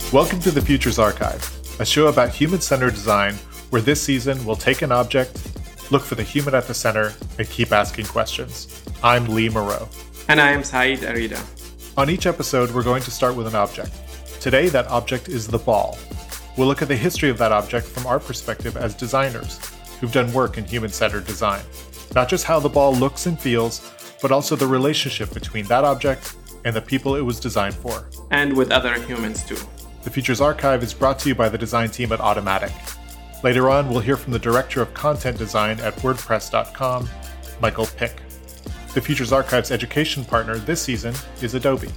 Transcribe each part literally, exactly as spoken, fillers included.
Welcome to The Futures Archive, a show about human-centered design where this season we'll take an object, look for the human at the center, and keep asking questions. I'm Lee Moreau. And I am Saeed Arida. On each episode, we're going to start with an object. Today, that object is the ball. We'll look at the history of that object from our perspective as designers who've done work in human-centered design. Not just how the ball looks and feels, but also the relationship between that object and the people it was designed for. And with other humans too. The Futures Archive is brought to you by the design team at Automattic. Later on, we'll hear from the Director of Content Design at WordPress dot com, Michael Pick. The Futures Archive's education partner this season is Adobe.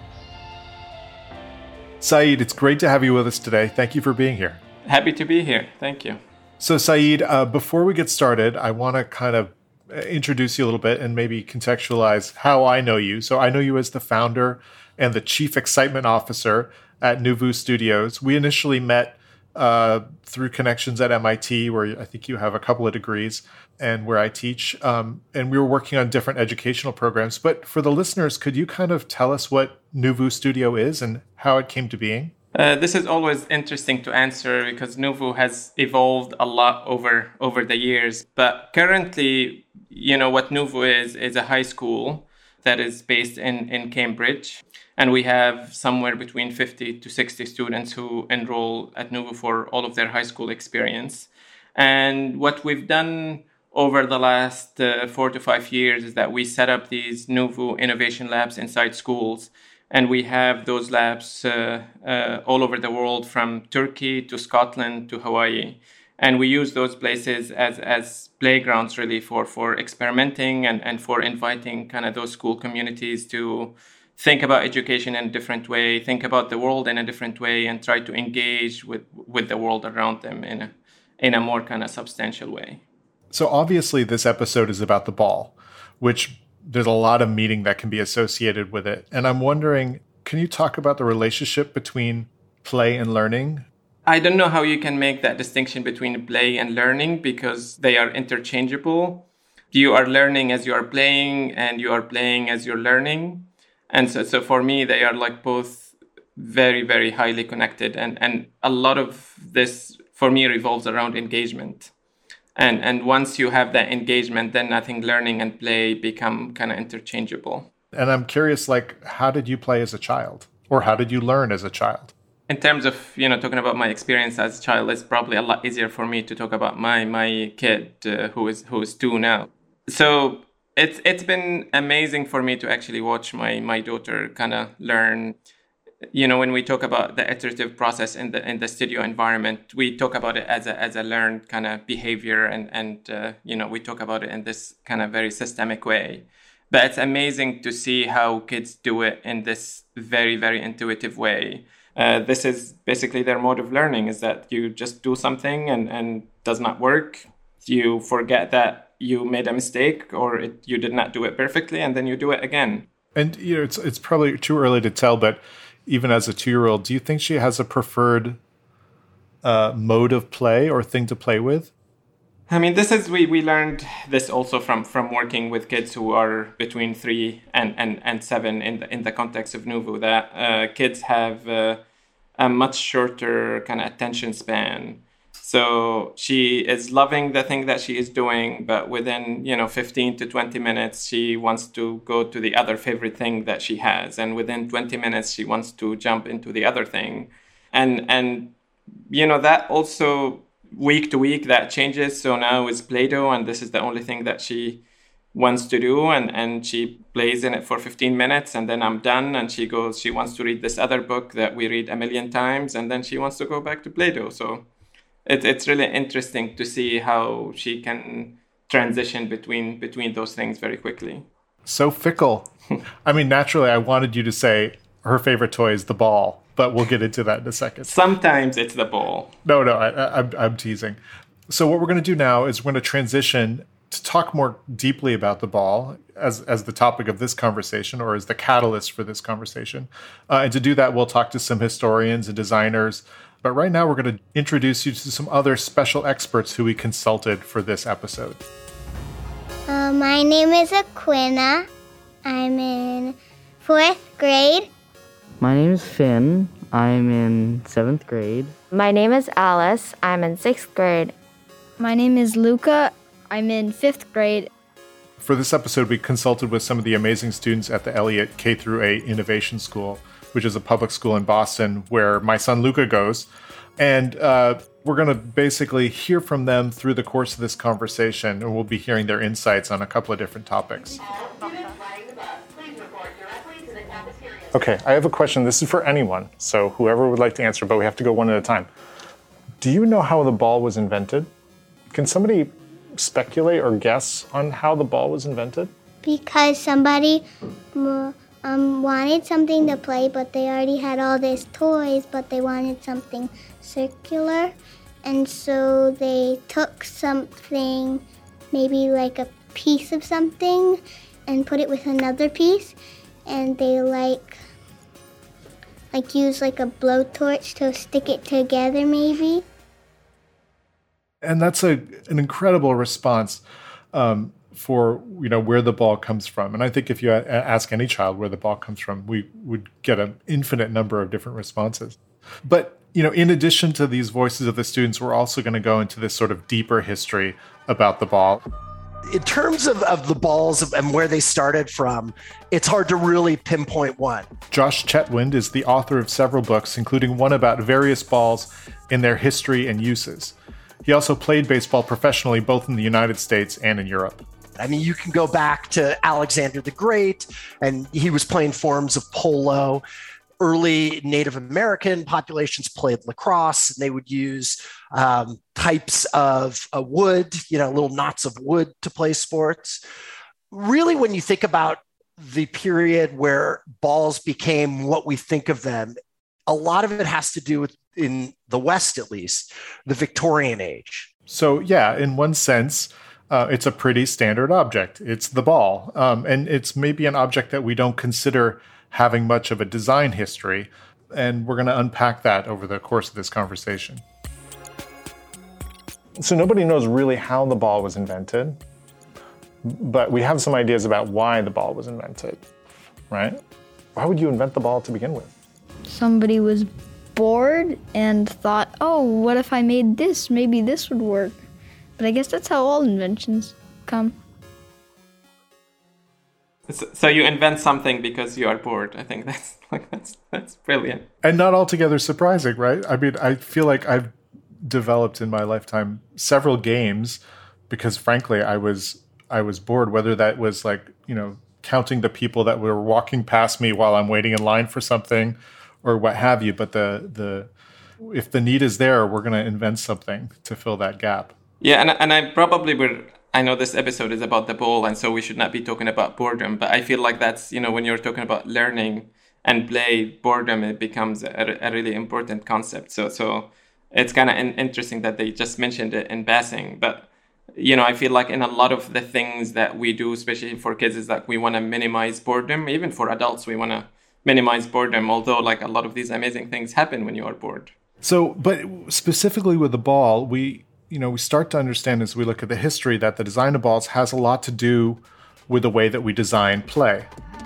Saeed, it's great to have you with us today. Thank you for being here. Happy to be here. Thank you. So, Saeed, uh, before we get started, I want to kind of introduce you a little bit and maybe contextualize how I know you. So I know you as the founder and the Chief Excitement Officer at Nuvu Studios. We initially met uh, through connections at M I T, where I think you have a couple of degrees, and where I teach. Um, and we were working on different educational programs. But for the listeners, could you kind of tell us what Nuvu Studio is and how it came to being? Uh, this is always interesting to answer because Nuvu has evolved a lot over over the years. But currently, you know, what Nuvu is, is a high school that is based in, in Cambridge. And we have somewhere between fifty to sixty students who enroll at Nuvu for all of their high school experience. And what we've done over the last uh, four to five years is that we set up these Nuvu innovation labs inside schools. And we have those labs uh, uh, all over the world, from Turkey to Scotland to Hawaii. And we use those places as, as playgrounds really for, for experimenting and, and for inviting kind of those school communities to think about education in a different way, think about the world in a different way, and try to engage with, with the world around them in a, in a more kind of substantial way. So obviously this episode is about the ball, which there's a lot of meaning that can be associated with it. And I'm wondering, can you talk about the relationship between play and learning? I don't know how you can make that distinction between play and learning because they are interchangeable. You are learning as you are playing, and you are playing as you're learning. And so, so for me, they are like both very, very highly connected. And, and a lot of this, for me, revolves around engagement. And and once you have that engagement, then I think learning and play become kind of interchangeable. And I'm curious, like, how did you play as a child? Or how did you learn as a child? In terms of, you know, talking about my experience as a child, it's probably a lot easier for me to talk about my my kid uh, who is who is two now. So it's it's been amazing for me to actually watch my my daughter kind of learn. You know, when we talk about the iterative process in the in the studio environment, we talk about it as a as a learned kind of behavior, and and uh, you know, we talk about it in this kind of very systemic way. But it's amazing to see how kids do it in this very very intuitive way. Uh, this is basically their mode of learning: is that you just do something and and does not work. You forget that you made a mistake or it, you did not do it perfectly, and then you do it again. And you know, it's it's probably too early to tell, but even as a two-year-old, do you think she has a preferred uh, mode of play or thing to play with? I mean, this is we, we learned this also from, from working with kids who are between three and, and, and seven in the in the context of Nuvu, that uh, kids have uh, a much shorter kind of attention span. So she is loving the thing that she is doing, but within, you know, fifteen to twenty minutes, she wants to go to the other favorite thing that she has. And within twenty minutes, she wants to jump into the other thing. And, and you know, that also week to week, that changes. So now it's Play-Doh, and this is the only thing that she wants to do. And, and she plays in it for fifteen minutes, and then I'm done. And she goes, she wants to read this other book that we read a million times, and then she wants to go back to Play-Doh. So It, it's really interesting to see how she can transition between between those things very quickly. So fickle. I mean, naturally, I wanted you to say her favorite toy is the ball, but we'll get into that in a second. Sometimes it's the ball. No, no, I, I, I'm, I'm teasing. So what we're going to do now is we're going to transition to talk more deeply about the ball as, as the topic of this conversation, or as the catalyst for this conversation. Uh, and to do that, we'll talk to some historians and designers. But right now, we're going to introduce you to some other special experts who we consulted for this episode. Uh, my name is Aquina. I'm in fourth grade. My name is Finn. I'm in seventh grade. My name is Alice. I'm in sixth grade. My name is Luca. I'm in fifth grade. For this episode, we consulted with some of the amazing students at the Elliott K through eight Innovation School, which is a public school in Boston where my son Luca goes. And uh, we're going to basically hear from them through the course of this conversation, and we'll be hearing their insights on a couple of different topics. Okay, I have a question. This is for anyone, so whoever would like to answer, but we have to go one at a time. Do you know how the ball was invented? Can somebody speculate or guess on how the ball was invented? Because somebody um, wanted something to play, but they already had all these toys, but they wanted something circular. And so they took something, maybe like a piece of something, and put it with another piece. And they like, like use like a blowtorch to stick it together, maybe. And that's a an incredible response um, for you know where the ball comes from. And I think if you a- ask any child where the ball comes from, we would get an infinite number of different responses. But you know, in addition to these voices of the students, we're also going to go into this sort of deeper history about the ball. In terms of, of the balls and where they started from, it's hard to really pinpoint one. Josh Chetwynd is the author of several books, including one about various balls in their history and uses. He also played baseball professionally, both in the United States and in Europe. I mean, you can go back to Alexander the Great, and he was playing forms of polo. Early Native American populations played lacrosse, and they would use um, types of uh, wood, you know, little knots of wood to play sports. Really, when you think about the period where balls became what we think of them, a lot of it has to do with, in the West at least, the Victorian age. So yeah, in one sense, uh, it's a pretty standard object. It's the ball. Um, and it's maybe an object that we don't consider having much of a design history. And we're going to unpack that over the course of this conversation. So nobody knows really how the ball was invented, but we have some ideas about why the ball was invented, right? Why would you invent the ball to begin with? Somebody was bored and thought, oh, what if I made this? Maybe this would work. But I guess that's how all inventions come. So you invent something because you are bored. I think that's like that's that's brilliant. And not altogether surprising, right? I mean, I feel like I've developed in my lifetime several games because frankly, I was I was bored, whether that was like, you know, counting the people that were walking past me while I'm waiting in line for something or what have you. But the the if the need is there, we're going to invent something to fill that gap. Yeah, and and I probably would. I know this episode is about the ball, and so we should not be talking about boredom. But I feel like that's, you know, when you're talking about learning and play, boredom, it becomes a, a really important concept. So so it's kind of interesting that they just mentioned it in passing. But, you know, I feel like in a lot of the things that we do, especially for kids, is that we want to minimize boredom. Even for adults, we want to minimize boredom, although like a lot of these amazing things happen when you are bored. So, but specifically with the ball, we... you know, we start to understand as we look at the history that the design of balls has a lot to do with the way that we design play.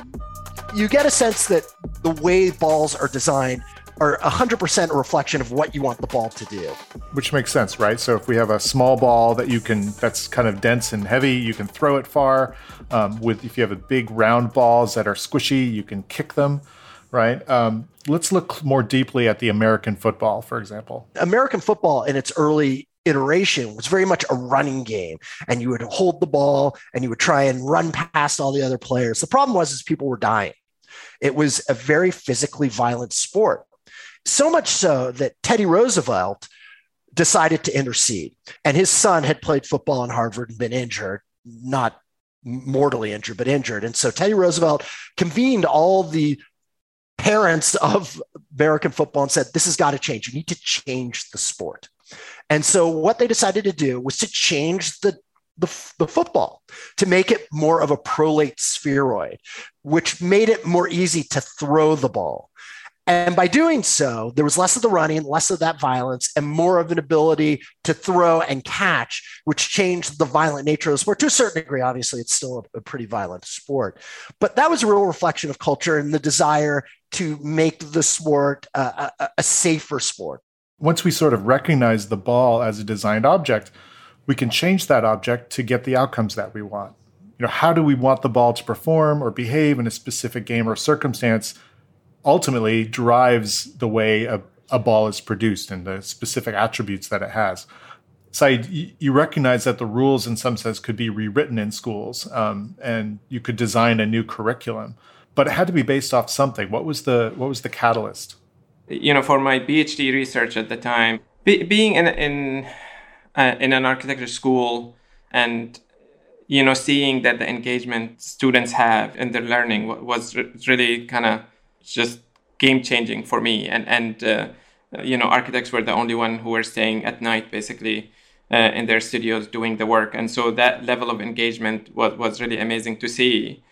You get a sense that the way balls are designed are one hundred percent a reflection of what you want the ball to do. Which makes sense, right? So if we have a small ball that you can, that's kind of dense and heavy, you can throw it far. Um, with if you have a big round balls that are squishy, you can kick them, right? Um, let's look more deeply at the American football, for example. American football in its early iteration was very much a running game, and you would hold the ball and you would try and run past all the other players. The problem was is people were dying. It was a very physically violent sport, so much so that Teddy Roosevelt decided to intercede, and his son had played football in Harvard and been injured, not mortally injured, but injured. And so Teddy Roosevelt convened all the parents of American football and said, this has got to change. You need to change the sport. And so what they decided to do was to change the, the, the football to make it more of a prolate spheroid, which made it more easy to throw the ball. And by doing so, there was less of the running, less of that violence, and more of an ability to throw and catch, which changed the violent nature of the sport to a certain degree. Obviously, it's still a, a pretty violent sport. But that was a real reflection of culture and the desire to make the sport uh, a, a safer sport. Once we sort of recognize the ball as a designed object, we can change that object to get the outcomes that we want. You know, how do we want the ball to perform or behave in a specific game or circumstance ultimately drives the way a, a ball is produced and the specific attributes that it has. Saeed, you recognize that the rules in some sense could be rewritten in schools, um, and you could design a new curriculum, but it had to be based off something. What was the what was the catalyst? You know, for my PhD research at the time, be, being in in uh, in an architecture school and you know seeing that the engagement students have in their learning was really kind of just game changing for me. And and uh, you know, architects were the only one who were staying at night, basically, uh, in their studios doing the work. And so that level of engagement was, was really amazing to see.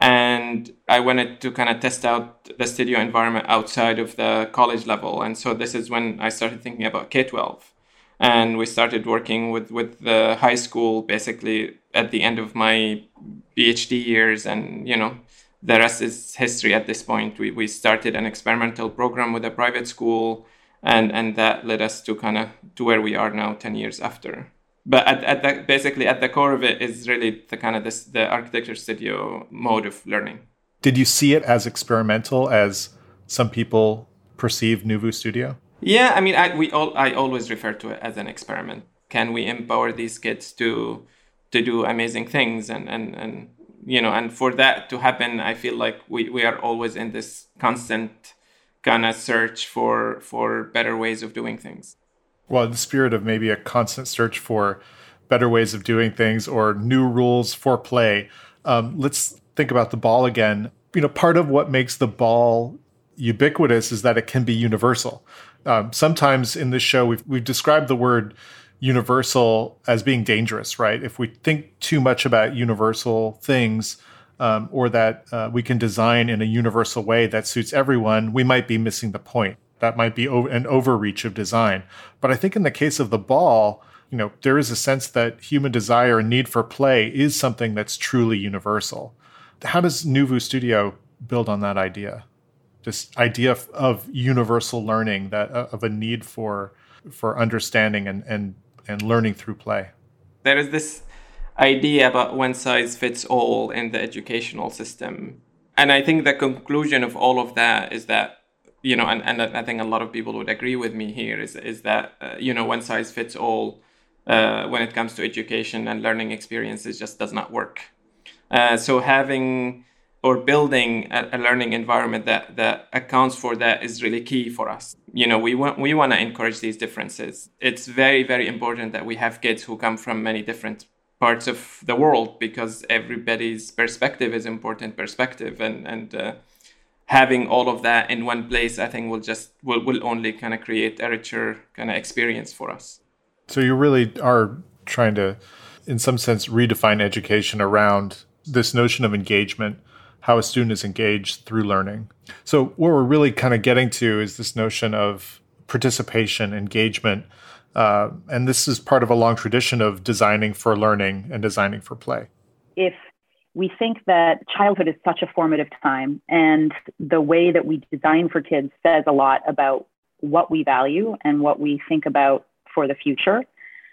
And I wanted to kind of test out the studio environment outside of the college level. And so this is when I started thinking about K twelve. And we started working with, with the high school, basically, at the end of my PhD years. And, you know, the rest is history at this point. We we started an experimental program with a private school, and, and that led us to kind of to where we are now, ten years after. But at, at the, basically at the core of it is really the kind of this the architecture studio mode of learning. Did you see it as experimental as some people perceive Nuvu Studio? Yeah, I mean, I we all I always refer to it as an experiment. Can we empower these kids to to do amazing things and and and you know, and for that to happen, I feel like we, we are always in this constant kind of search for for better ways of doing things. Well, in the spirit of maybe a constant search for better ways of doing things or new rules for play, um, let's think about the ball again. You know, part of what makes the ball ubiquitous is that it can be universal. Um, sometimes in this show, we've we've described the word universal as being dangerous, right? If we think too much about universal things, um, or that uh, we can design in a universal way that suits everyone, we might be missing the point. That might be o- an overreach of design. But I think in the case of the ball, you know, there is a sense that human desire and need for play is something that's truly universal. How does Nuvu Studio build on that idea? This idea of, of universal learning, that uh, of a need for for understanding and and and learning through play. There is this idea about one size fits all in the educational system. And I think the conclusion of all of that is that, you know, and, and I think a lot of people would agree with me here, is, is that, uh, you know, one size fits all uh, when it comes to education and learning experiences just does not work. Uh, so having or building a, a learning environment that, that accounts for that is really key for us. You know, we want we want to encourage these differences. It's very, very important that we have kids who come from many different parts of the world, because everybody's perspective is important perspective. And, and uh, having all of that in one place, I think will just will, will only kind of create a richer kind of experience for us. So you really are trying to, in some sense, redefine education around this notion of engagement, how a student is engaged through learning. So what we're really kind of getting to is this notion of participation, engagement, uh, and this is part of a long tradition of designing for learning and designing for play. If we think that childhood is such a formative time, and the way that we design for kids says a lot about what we value and what we think about for the future,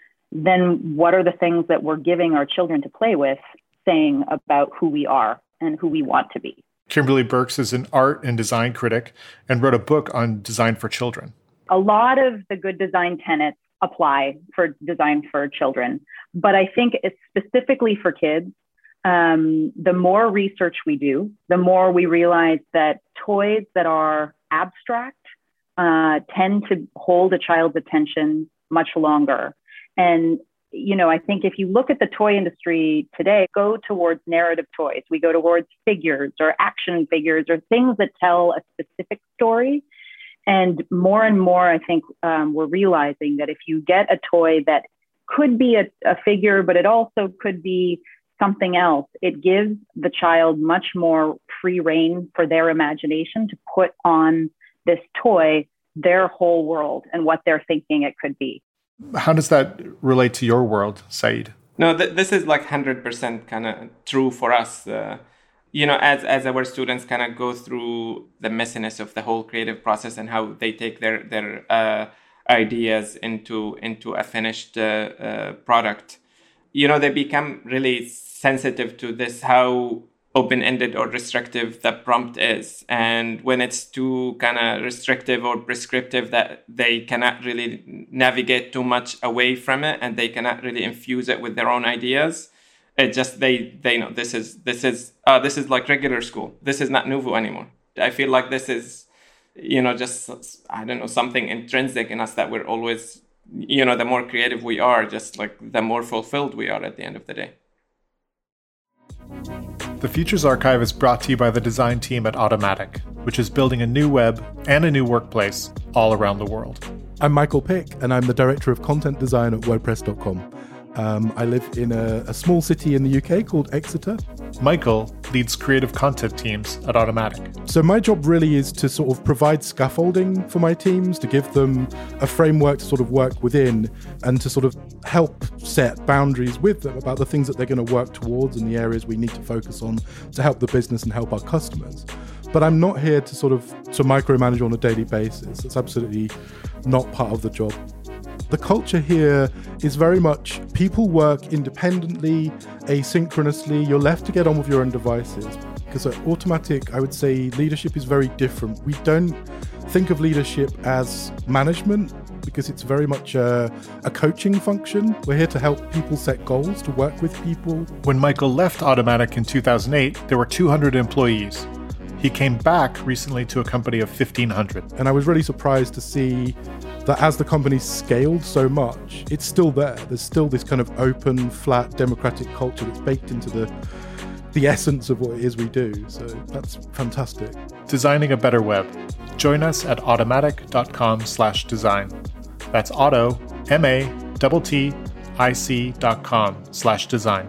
then what are the things that we're giving our children to play with saying about who we are and who we want to be? Kimberly Burks is an art and design critic and wrote a book on design for children. A lot of the good design tenets apply for design for children, but I think it's specifically for kids. Um, the more research we do, the more we realize that toys that are abstract uh, tend to hold a child's attention much longer. And you know, I think if you look at the toy industry today, go towards narrative toys. We go towards figures or action figures or things that tell a specific story. And more and more, I think um, we're realizing that if you get a toy that could be a, a figure, but it also could be something else, it gives the child much more free rein for their imagination to put on this toy their whole world and what they're thinking it could be. How does that relate to your world, Saeed? No, th- this is like one hundred percent kind of true for us. Uh, you know, as as our students kind of go through the messiness of the whole creative process and how they take their their uh, ideas into into a finished uh, uh, product, you know, they become really sensitive to this, how open-ended or restrictive the prompt is. And when it's too kind of restrictive or prescriptive, that they cannot really navigate too much away from it and they cannot really infuse it with their own ideas. It just, they they know this is, this is, uh, this is like regular school. This is not Nuvu anymore. I feel like this is, you know, just, I don't know, something intrinsic in us that we're always, you know, the more creative we are, just like the more fulfilled we are at the end of the day. The Futures Archive is brought to you by the design team at Automattic, which is building a new web and a new workplace all around the world. I'm Michael Pick, and I'm the Director of Content Design at WordPress dot com. Um, I live in a, a small city in the U K called Exeter. Michael leads creative content teams at Automattic. So my job really is to sort of provide scaffolding for my teams, to give them a framework to sort of work within and to sort of help set boundaries with them about the things that they're going to work towards and the areas we need to focus on to help the business and help our customers. But I'm not here to sort of to micromanage on a daily basis. It's absolutely not part of the job. The culture here is very much people work independently, asynchronously. You're left to get on with your own devices. Because at Automattic, I would say leadership is very different. We don't think of leadership as management because it's very much a, a coaching function. We're here to help people set goals, to work with people. When Michael left Automattic in two thousand eight, there were two hundred employees. He came back recently to a company of fifteen hundred. And I was really surprised to see that as the company scaled so much, it's still there. There's still this kind of open, flat, democratic culture that's baked into the the essence of what it is we do. So that's fantastic. Designing a better web. Join us at automattic dot com slash design. That's auto, M A T T I C dot com slash design.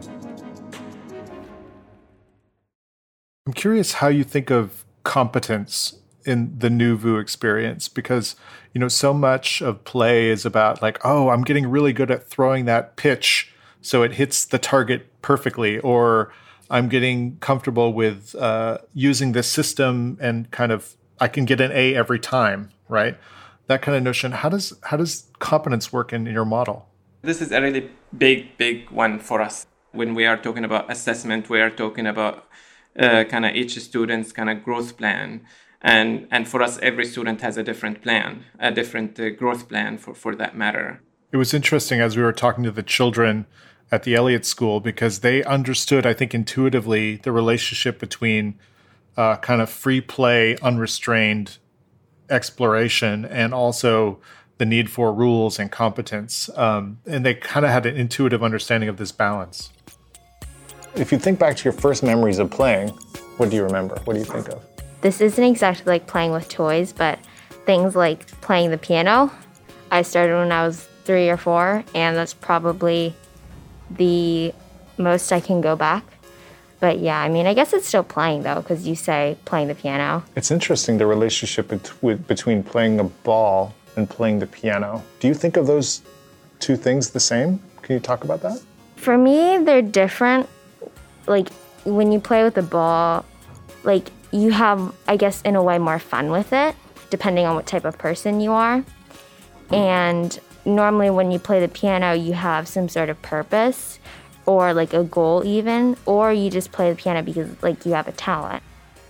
I'm curious how you think of competence in the Nuvu experience, because, you know, so much of play is about like, oh, I'm getting really good at throwing that pitch so it hits the target perfectly, or I'm getting comfortable with uh, using this system and kind of I can get an A every time, right? That kind of notion. How does how does competence work in, in your model? This is a really big, big one for us. When we are talking about assessment, we are talking about uh, kind of each student's kind of growth plan. And and for us, every student has a different plan, a different uh, growth plan for, for that matter. It was interesting as we were talking to the children at the Elliott School, because they understood, I think, intuitively the relationship between uh, kind of free play, unrestrained exploration, and also the need for rules and competence. Um, and they kind of had an intuitive understanding of this balance. If you think back to your first memories of playing, what do you remember? What do you think of? This isn't exactly like playing with toys, but things like playing the piano. I started when I was three or four, and that's probably the most I can go back. But yeah, I mean, I guess it's still playing though, because you say playing the piano. It's interesting, the relationship bet- between playing a ball and playing the piano. Do you think of those two things the same? Can you talk about that? For me, they're different. Like when you play with the ball, like you have, I guess, in a way more fun with it, depending on what type of person you are. And normally when you play the piano, you have some sort of purpose or like a goal even, or you just play the piano because like you have a talent.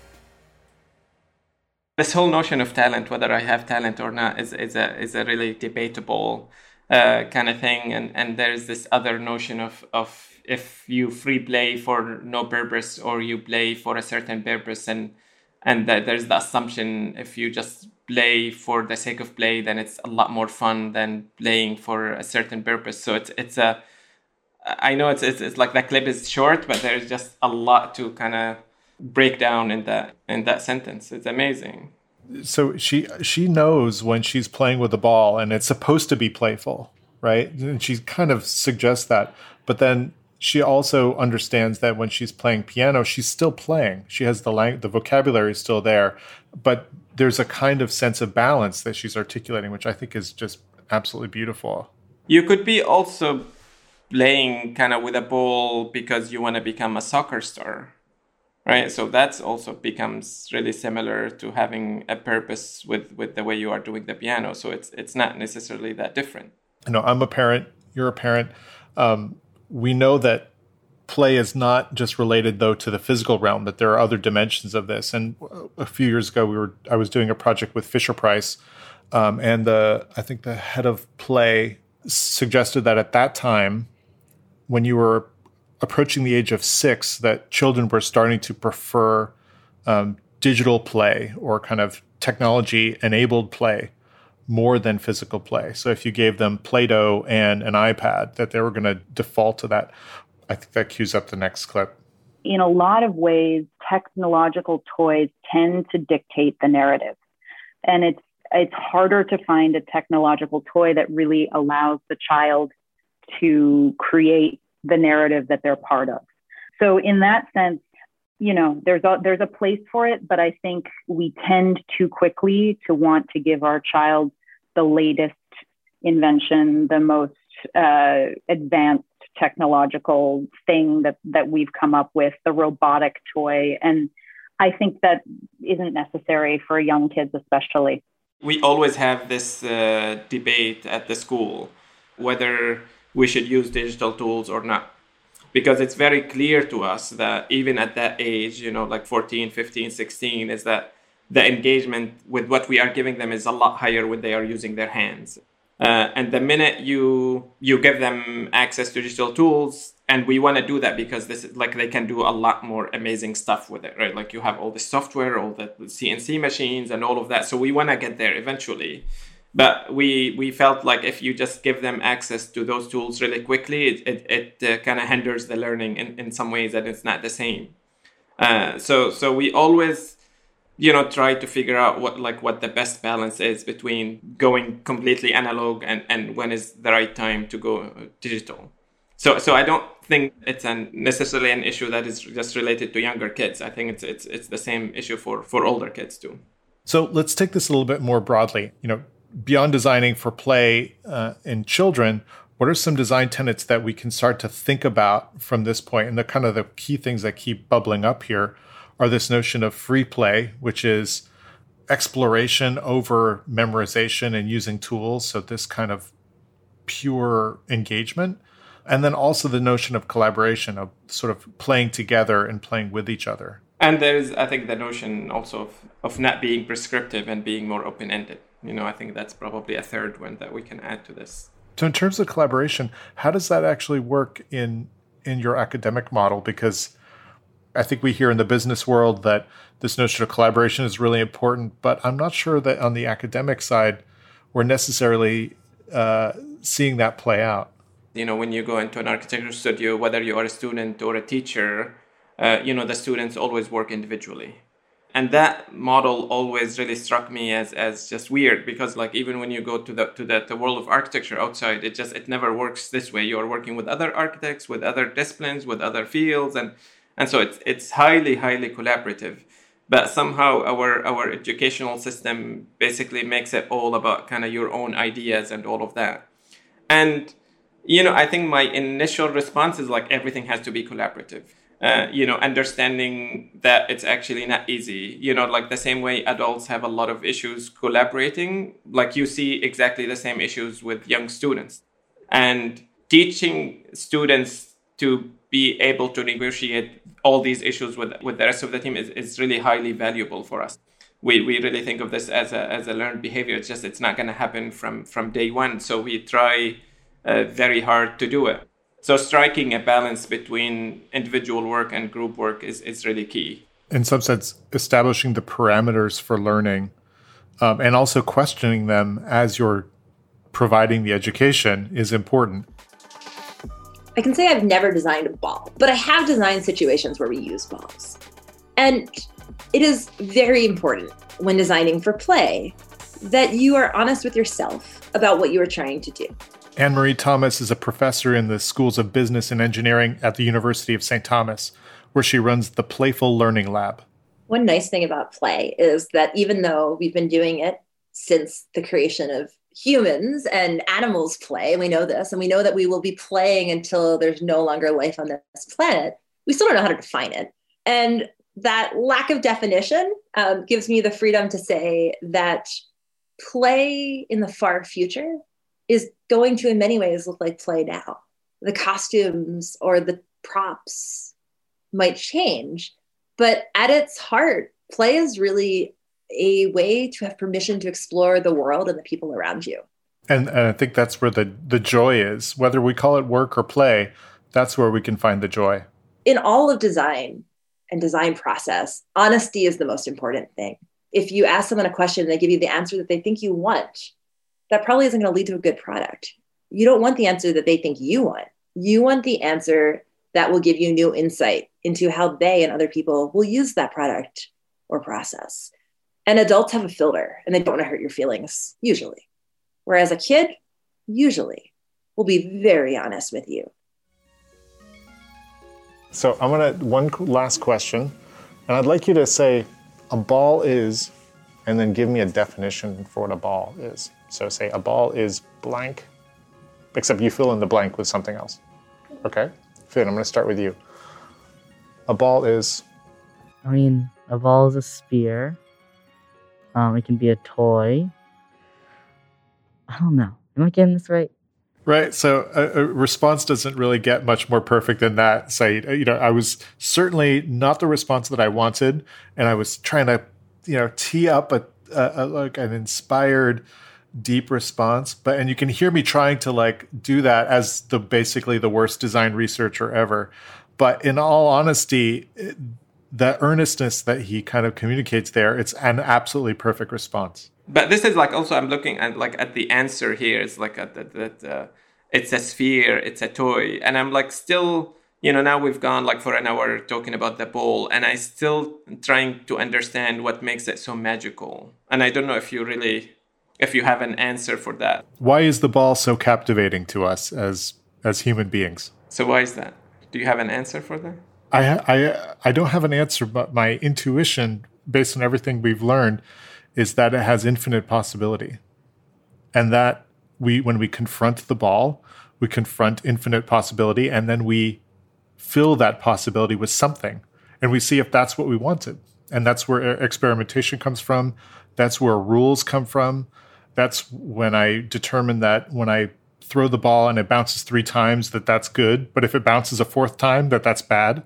This whole notion of talent, whether I have talent or not, is, is, a, is a really debatable uh, kind of thing. And, and there's this other notion of, of if you free play for no purpose or you play for a certain purpose, and and that there's the assumption if you just play for the sake of play, then it's a lot more fun than playing for a certain purpose. So it's it's a I know it's it's, it's like that clip is short, but there's just a lot to kind of break down in that in that sentence. It's amazing. So she she knows when she's playing with the ball and it's supposed to be playful, right? And she kind of suggests that, but then she also understands that when she's playing piano, she's still playing. She has the lang- the vocabulary is still there, but there's a kind of sense of balance that she's articulating, which I think is just absolutely beautiful. You could be also playing kind of with a ball because you want to become a soccer star, right? So that's also becomes really similar to having a purpose with, with the way you are doing the piano. So it's it's not necessarily that different. You know, I'm a parent, you're a parent. Um, we know that play is not just related, though, to the physical realm, that there are other dimensions of this. And a few years ago, we were I was doing a project with Fisher-Price, um, and the I think the head of play suggested that at that time, when you were approaching the age of six, that children were starting to prefer um, digital play or kind of technology-enabled play more than physical play. So if you gave them Play-Doh and an iPad, that they were going to default to that. I think that cues up the next clip. In a lot of ways, technological toys tend to dictate the narrative. And it's it's harder to find a technological toy that really allows the child to create the narrative that they're part of. So in that sense, you know, there's a, there's a place for it, but I think we tend too quickly to want to give our child the latest invention, the most uh, advanced technological thing that, that we've come up with, the robotic toy. And I think that isn't necessary for young kids, especially. We always have this uh, debate at the school, whether we should use digital tools or not. Because it's very clear to us that even at that age, you know, like fourteen, fifteen, sixteen, is that the engagement with what we are giving them is a lot higher when they are using their hands. Uh, and the minute you you give them access to digital tools, and we want to do that because this is like they can do a lot more amazing stuff with it, right? Like you have all the software, all the C N C machines and all of that. So we want to get there eventually. But we we felt like if you just give them access to those tools really quickly, it it, it uh, kind of hinders the learning in, in some ways that it's not the same. Uh, so so we always, you know, try to figure out what like what the best balance is between going completely analog and, and when is the right time to go digital. So so I don't think it's an necessarily an issue that is just related to younger kids. I think it's it's it's the same issue for, for older kids too. So let's take this a little bit more broadly. You know, beyond designing for play uh, in children, what are some design tenets that we can start to think about from this point? And the kind of the key things that keep bubbling up here are this notion of free play, which is exploration over memorization and using tools. So this kind of pure engagement. And then also the notion of collaboration, of sort of playing together and playing with each other. And there's, I think, the notion also of, of not being prescriptive and being more open-ended. You know, I think that's probably a third one that we can add to this. So in terms of collaboration, how does that actually work in in your academic model? Because I think we hear in the business world that this notion of collaboration is really important, but I'm not sure that on the academic side, we're necessarily uh, seeing that play out. You know, when you go into an architecture studio, whether you are a student or a teacher, uh, you know, the students always work individually. And that model always really struck me as as just weird, because like even when you go to the to the, the world of architecture outside, it just it never works this way. You're working with other architects, with other disciplines, with other fields, and and so it's it's highly highly collaborative. But somehow our our educational system basically makes it all about kind of your own ideas and all of that. And you know, I think my initial response is like everything has to be collaborative. Uh, you know, understanding that it's actually not easy. You know, like the same way adults have a lot of issues collaborating, like you see exactly the same issues with young students. And teaching students to be able to negotiate all these issues with, with the rest of the team is, is really highly valuable for us. We we really think of this as a as a learned behavior. It's just it's not going to happen from, from day one. So we try uh, very hard to do it. So striking a balance between individual work and group work is, is really key. In some sense, establishing the parameters for learning um, and also questioning them as you're providing the education is important. I can say I've never designed a ball, but I have designed situations where we use balls. And it is very important when designing for play that you are honest with yourself about what you are trying to do. Anne-Marie Thomas is a professor in the Schools of Business and Engineering at the University of Saint Thomas, where she runs the Playful Learning Lab. One nice thing about play is that even though we've been doing it since the creation of humans and animals play, and we know this, and we know that we will be playing until there's no longer life on this planet, we still don't know how to define it. And that lack of definition um, gives me the freedom to say that play in the far future is going to, in many ways, look like play now. The costumes or the props might change, but at its heart, play is really a way to have permission to explore the world and the people around you. And, and I think that's where the, the joy is. Whether we call it work or play, that's where we can find the joy. In all of design and design process, honesty is the most important thing. If you ask someone a question and they give you the answer that they think you want, that probably isn't going to lead to a good product. You don't want the answer that they think you want. You want the answer that will give you new insight into how they and other people will use that product or process. And adults have a filter and they don't want to hurt your feelings, usually. Whereas a kid, usually, will be very honest with you. So I'm going to, one last question, and I'd like you to say a ball is, and then give me a definition for what a ball is. So say a ball is blank, except you fill in the blank with something else. Okay? Finn, I'm going to start with you. A ball is? I mean, a ball is a sphere. Um, it can be a toy. I don't know. Am I getting this right? Right. So a, a response doesn't really get much more perfect than that, Saeed. You know, I was certainly not the response that I wanted, and I was trying to, you know, tee up a, a, a like an inspired, deep response. But and you can hear me trying to like do that as the basically the worst design researcher ever. But in all honesty, it, the earnestness that he kind of communicates there, it's an absolutely perfect response. But this is like also I'm looking at like at the answer here. It's like at that that uh, it's a sphere, it's a toy, and I'm like still, you know, now we've gone like for an hour talking about the ball, and I still trying to understand what makes it so magical. And I don't know if you really, if you have an answer for that. Why is the ball so captivating to us as as human beings? So why is that? Do you have an answer for that? I I I don't have an answer, but my intuition, based on everything we've learned, is that it has infinite possibility. And that we, when we confront the ball, we confront infinite possibility, and then we fill that possibility with something. And we see if that's what we wanted. And that's where experimentation comes from. That's where rules come from. That's when I determine that when I throw the ball and it bounces three times, that that's good. But if it bounces a fourth time, that that's bad.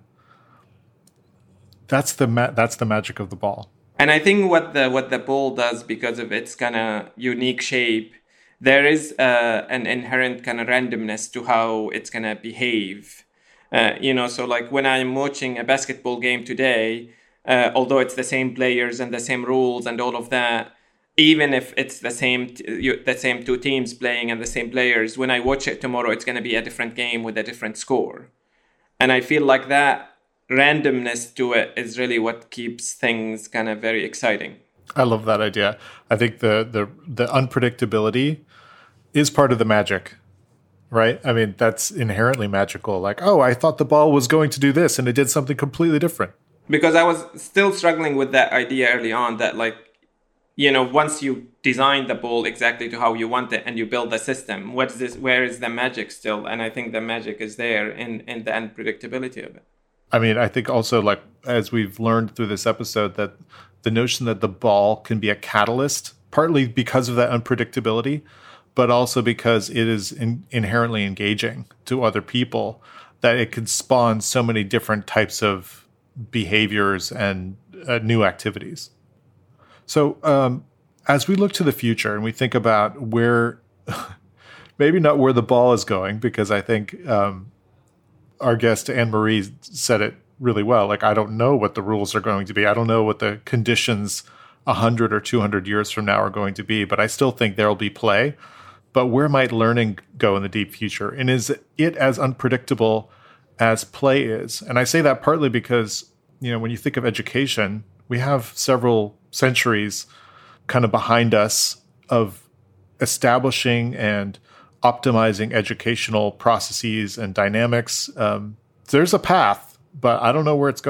That's the ma- that's the magic of the ball. And I think what the what the ball does, because of its kind of unique shape, there is uh, an inherent kind of randomness to how it's going to behave. Uh, you know, so like when I'm watching a basketball game today, uh, although it's the same players and the same rules and all of that, even if it's the same t- you, the same two teams playing and the same players, when I watch it tomorrow, it's going to be a different game with a different score. And I feel like that randomness to it is really what keeps things kind of very exciting. I love that idea. I think the the the unpredictability is part of the magic, right? I mean, that's inherently magical. Like, oh, I thought the ball was going to do this and it did something completely different. Because I was still struggling with that idea early on that, like, you know, once you design the ball exactly to how you want it and you build the system, what's this, where is the magic still? And I think the magic is there in, in the unpredictability of it. I mean, I think also, like, as we've learned through this episode, that the notion that the ball can be a catalyst, partly because of that unpredictability, but also because it is in, inherently engaging to other people, that it can spawn so many different types of behaviors and uh, new activities. So um, as we look to the future and we think about where, maybe not where the ball is going, because I think um, our guest Anne-Marie said it really well. Like, I don't know what the rules are going to be. I don't know what the conditions one hundred or two hundred years from now are going to be, but I still think there will be play. But where might learning go in the deep future? And is it as unpredictable as play is? And I say that partly because, you know, when you think of education, we have several centuries kind of behind us of establishing and optimizing educational processes and dynamics. Um, there's a path, but I don't know where it's going.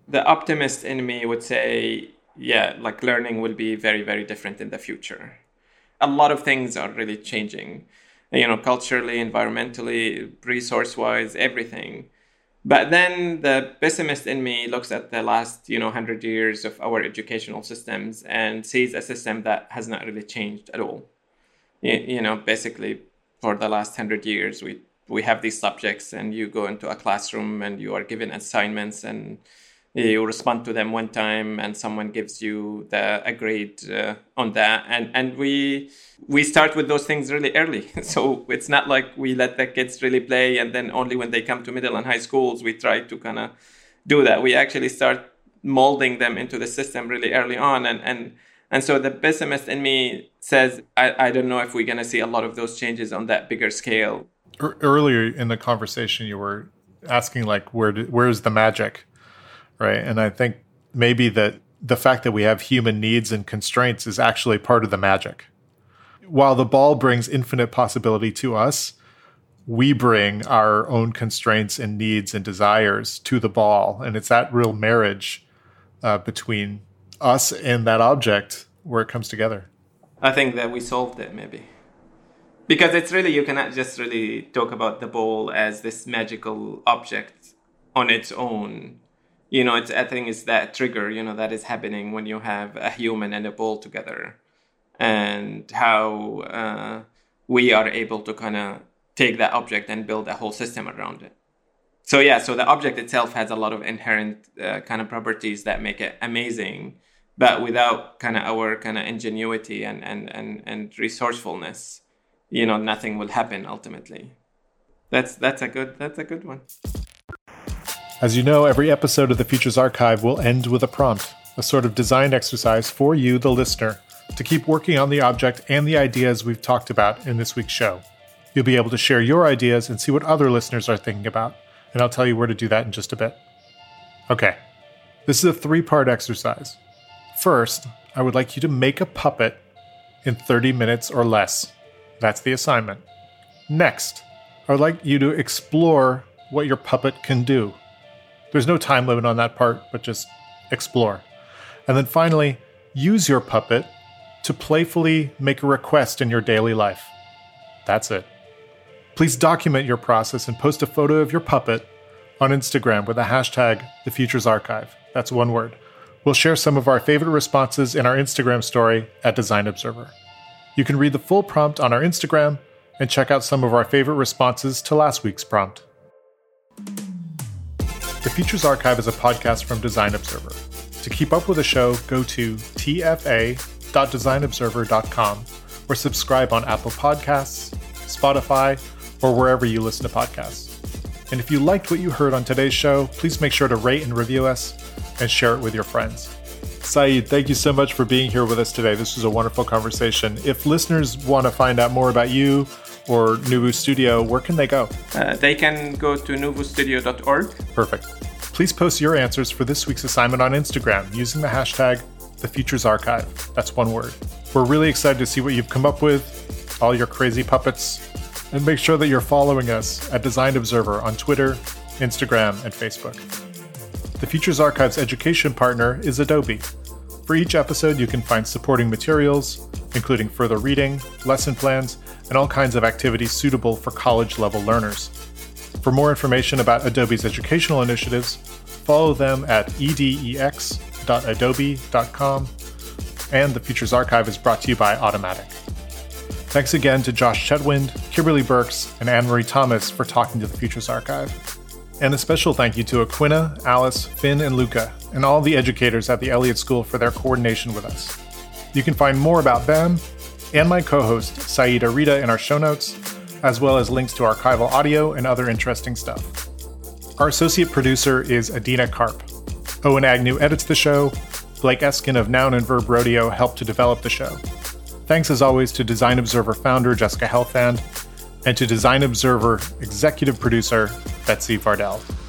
the optimist in me would say, yeah, like learning will be very, very different in the future. A lot of things are really changing, you know, culturally, environmentally, resource-wise, everything. But then the pessimist in me looks at the last, you know, hundred years of our educational systems and sees a system that has not really changed at all. You, you know, basically for the last hundred years, we we have these subjects, and you go into a classroom and you are given assignments, and you respond to them one time, and someone gives you the a grade uh, on that, and and we we start with those things really early. So it's not like we let the kids really play, and then only when they come to middle and high schools we try to kind of do that. We actually start molding them into the system really early on, and and and so the pessimist in me says, I, I don't know if we're going to see a lot of those changes on that bigger scale. Earlier in the conversation, you were asking like, where do, where's the magic? Right. And I think maybe that the fact that we have human needs and constraints is actually part of the magic. While the ball brings infinite possibility to us, we bring our own constraints and needs and desires to the ball. And it's that real marriage uh, between us and that object where it comes together. I think that we solved it, maybe. Because it's really, you cannot just really talk about the ball as this magical object on its own. You know, it's, I think it's that trigger, you know, that is happening when you have a human and a ball together, and how uh, we are able to kind of take that object and build a whole system around it. So yeah, so the object itself has a lot of inherent uh, kind of properties that make it amazing, but without kind of our kind of ingenuity and, and, and, and resourcefulness, you know, nothing will happen ultimately. That's that's a good that's a good one. As you know, every episode of the Futures Archive will end with a prompt, a sort of design exercise for you, the listener, to keep working on the object and the ideas we've talked about in this week's show. You'll be able to share your ideas and see what other listeners are thinking about, and I'll tell you where to do that in just a bit. Okay, this is a three-part exercise. First, I would like you to make a puppet in thirty minutes or less. That's the assignment. Next, I would like you to explore what your puppet can do. There's no time limit on that part, but just explore. And then finally, use your puppet to playfully make a request in your daily life. That's it. Please document your process and post a photo of your puppet on Instagram with the hashtag TheFuturesArchive. That's one word. We'll share some of our favorite responses in our Instagram story at Design Observer. You can read the full prompt on our Instagram and check out some of our favorite responses to last week's prompt. The Futures Archive is a podcast from Design Observer. To keep up with the show, go to t f a dot design observer dot com or subscribe on Apple Podcasts, Spotify, or wherever you listen to podcasts. And if you liked what you heard on today's show, please make sure to rate and review us and share it with your friends. Saeed, thank you so much for being here with us today. This was a wonderful conversation. If listeners want to find out more about you or Nuvu Studio, where can they go? Uh, they can go to nuvu studio dot org. Perfect. Please post your answers for this week's assignment on Instagram using the hashtag TheFuturesArchive. That's one word. We're really excited to see what you've come up with, all your crazy puppets, and make sure that you're following us at Design Observer on Twitter, Instagram, and Facebook. The Futures Archive's education partner is Adobe. For each episode, you can find supporting materials, including further reading, lesson plans, and all kinds of activities suitable for college-level learners. For more information about Adobe's educational initiatives, follow them at e d e x dot adobe dot com, and the Futures Archive is brought to you by Automatic. Thanks again to Josh Chetwynd, Kimberly Burks, and Anne-Marie Thomas for talking to the Futures Archive. And a special thank you to Aquina, Alice, Finn, and Luca, and all the educators at the Elliott School for their coordination with us. You can find more about them and my co-host, Saeed Arita, in our show notes, as well as links to archival audio and other interesting stuff. Our associate producer is Adina Karp. Owen Agnew edits the show. Blake Eskin of Noun and Verb Rodeo helped to develop the show. Thanks as always to Design Observer founder Jessica Helfand, and to Design Observer executive producer Betsy Vardell.